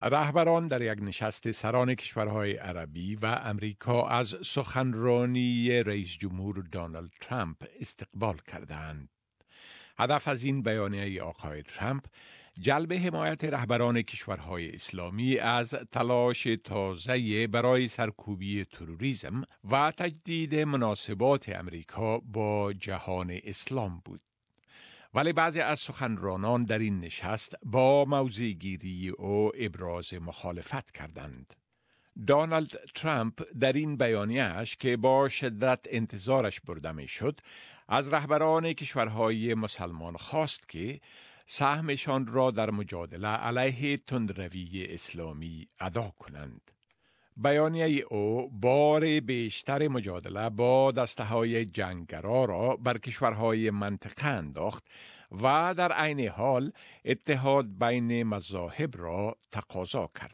رهبران در یک نشست سران کشورهای عربی و امریکا از سخنرانی رئیس جمهور دونالد ترامپ استقبال کردند. هدف از این بیانیه آقای ترامپ جلب حمایت رهبران کشورهای اسلامی از تلاش تازه برای سرکوبی تروریسم و تجدید مناسبات امریکا با جهان اسلام بود. ولی بعضی از سخنرانان در این نشست با موضع‌گیری او ابراز مخالفت کردند. دونالد ترامپ در این بیانیه‌اش که با شدت انتظارش برده می‌شد، از رهبران کشورهای مسلمان خواست که سهمشان را در مجادله علیه تندروی اسلامی ادا کنند. بیانیه او بار بیشتر مجادله با دسته‌های جنگ‌گرا را بر کشورهای منطقه انداخت و در عین حال اتحاد بین مذاهب را تقاضا کرد.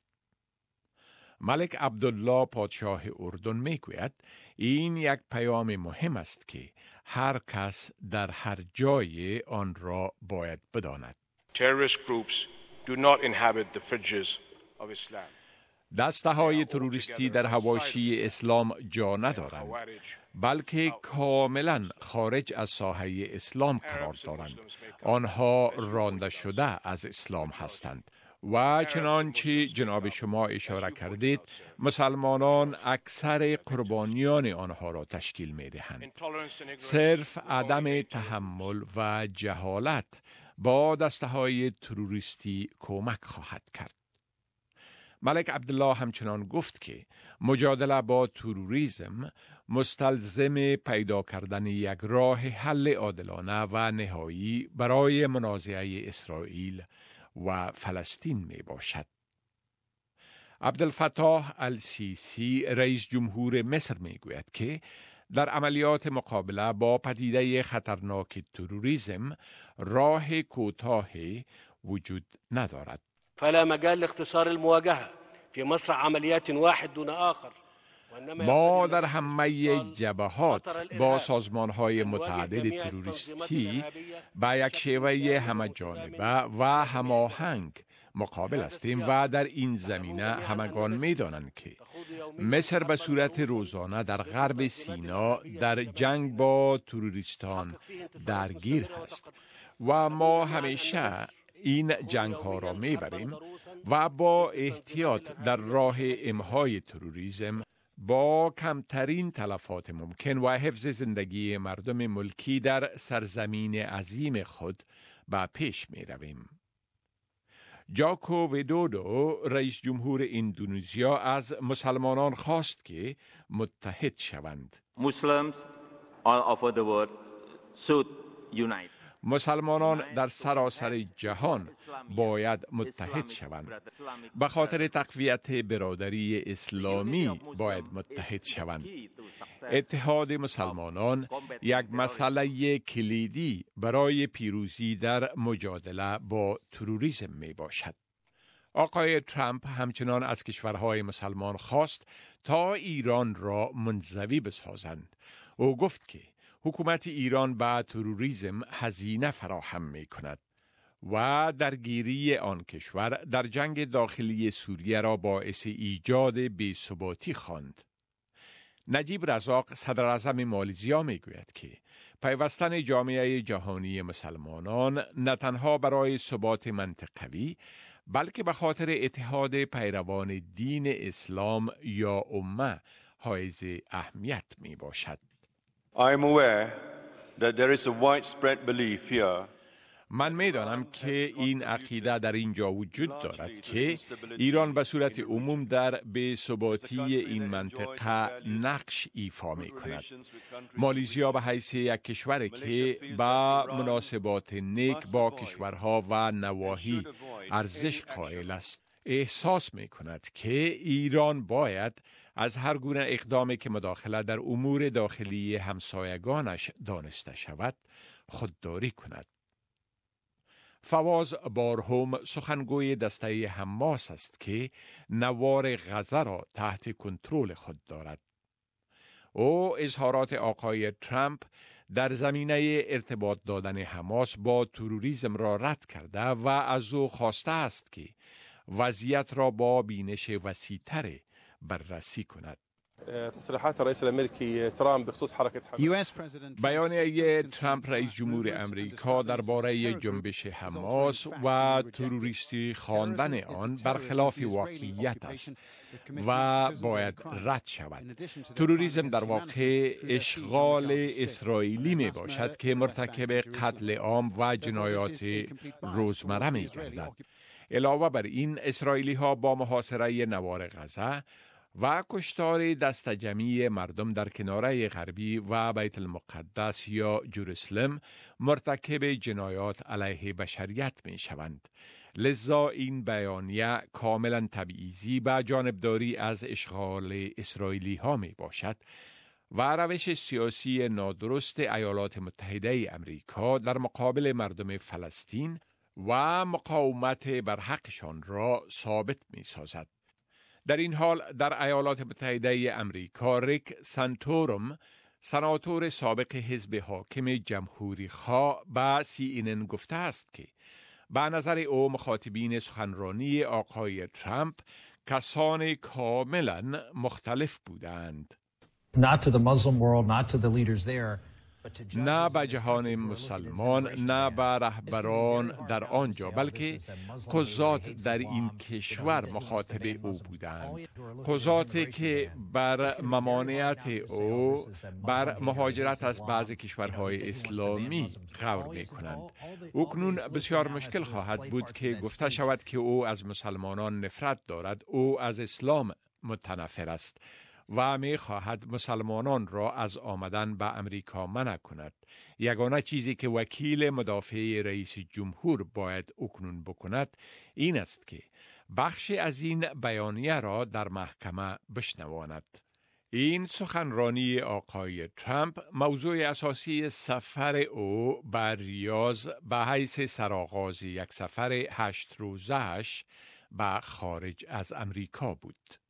ملک عبدالله پادشاه اردن میگوید این یک پیام مهم است که هر کس در هر جای آن را باید بداند. Terrorist groups do not inhabit the fringes of Islam. دسته‌های تروریستی در حواشی اسلام جا ندارند، بلکه کاملا خارج از ساحه اسلام قرار دارند. آنها رانده شده از اسلام هستند و چنانچه جناب شما اشاره کردید، مسلمانان اکثر قربانیان آنها را تشکیل می‌دهند. صرف عدم تحمل و جهالت با دسته‌های تروریستی کمک خواهد کرد. ملک عبدالله همچنان گفت که مجادله با تروریسم مستلزم پیدا کردن یک راه حل عادلانه و نهایی برای منازعه اسرائیل و فلسطین می باشد. عبدالفتاح السیسی رئیس جمهور مصر می گوید که در عملیات مقابله با پدیده خطرناک تروریسم راه کوتاهی وجود ندارد. فلا مجال لاختصار المواجهة في مصر عمليات واحد دون آخر. ما در همه جبهات با سازمان‌های متعدد تروریستی با یک شیوه همه جانبه و هماهنگ مقابل هستیم و در این زمینه همگان می‌دانند که مصر به صورت روزانه در غرب سینا در جنگ با تروریستان درگیر است و ما همیشه این جنگ ها را میبریم و با احتیاط در راه امحای تروریسم با کمترین تلفات ممکن و حفظ زندگی مردم ملکی در سرزمین عظیم خود به پیش می رویم. جاکو ویدودو رئیس جمهور اندونزیا از مسلمانان خواست که متحد شوند. Muslims all over the world should unite. مسلمانان در سراسر جهان باید متحد شوند. به خاطر تقویت برادری اسلامی باید متحد شوند. اتحاد مسلمانان یک مسئله کلیدی برای پیروزی در مجادله با تروریسم می باشد. آقای ترامپ همچنان از کشورهای مسلمان خواست تا ایران را منزوی بسازند. او گفت که حکومت ایران به تروریسم هزینه فراهم می کند و درگیری آن کشور در جنگ داخلی سوریه را باعث ایجاد بی‌ثباتی خواند. نجیب رزاق صدر اعظم مالزیا می گوید که پیوستن جامعه جهانی مسلمانان نه تنها برای ثبات منطقوی بلکه به خاطر اتحاد پیروان دین اسلام یا امه حائز اهمیت می باشد. I am aware that there is a widespread belief here. من می‌دانم که این عقیده در اینجا وجود دارد که ایران به صورت عموم در بی‌ثباتی این منطقه نقش ایفا می‌کند. مالزیا به حیث یک کشوری که با مناسبات نیک با کشورها و نواحی ارزش قائل است، احساس می‌کند که ایران باید از هر گونه اقدامی که مداخله در امور داخلی همسایگانش دانسته شود خودداری کند. فواز بارهم سخنگوی دسته حماس است که نوار غزه را تحت کنترل خود دارد. او اظهارات آقای ترامپ در زمینه ارتباط دادن حماس با تروریسم را رد کرده و از او خواسته است که وضعیت را با بینش وسیع‌تر بررسی کند. تصريحات الرئيس الامريكي ترامب بخصوص حركه حماس. بیانیه ترامپ رئیس جمهور امریکا درباره جنبش حماس و تروریستی خواندن آن برخلاف واقعیت است و باید رد شود. تروریسم در واقع اشغال اسرائیلی می باشد که مرتکب قتل عام و جنایات روزمره می گردد. علاوه بر این، اسرائیلی ها با محاصره نوار غزه و کشتار دست جمعی مردم در کناره غربی و بیت المقدس یا جروسلم مرتکب جنایات علیه بشریت می شوند. لذا این بیانیه کاملا تبعیضی و جانبداری از اشغال اسرائیلی ها می باشد و روش سیاسی نادرست ایالات متحده امریکا در مقابل مردم فلسطین و مقاومت بر حقشان را ثابت می سازد. در این حال در ایالات متحده امریکا ریک سانتورم، سناتور سابق حزب حاکم جمهوری خواه، به CNN گفته است که به نظر او مخاطبین سخنرانی آقای ترامپ کسان کاملا مختلف بودند. Not to the Muslim world, not to the leaders there. نه به جهان مسلمان، نه به رهبران در آنجا، بلکه قضات در این کشور مخاطب او بودند. قضاتی که بر ممانعت او بر مهاجرت از بعض کشورهای اسلامی غور می کنند. اکنون بسیار مشکل خواهد بود که گفته شود که او از مسلمانان نفرت دارد. او از اسلام متنفر است و می خواهد مسلمانان را از آمدن به امریکا منع کند. یگانه چیزی که وکیل مدافع رئیس جمهور باید اکنون بکند این است که بخشی از این بیانیه را در محکمه بشنواند. این سخنرانی آقای ترامپ موضوع اساسی سفر او به ریاض به حیث سرآغاز یک سفر 8 روزه‌اش به خارج از امریکا بود.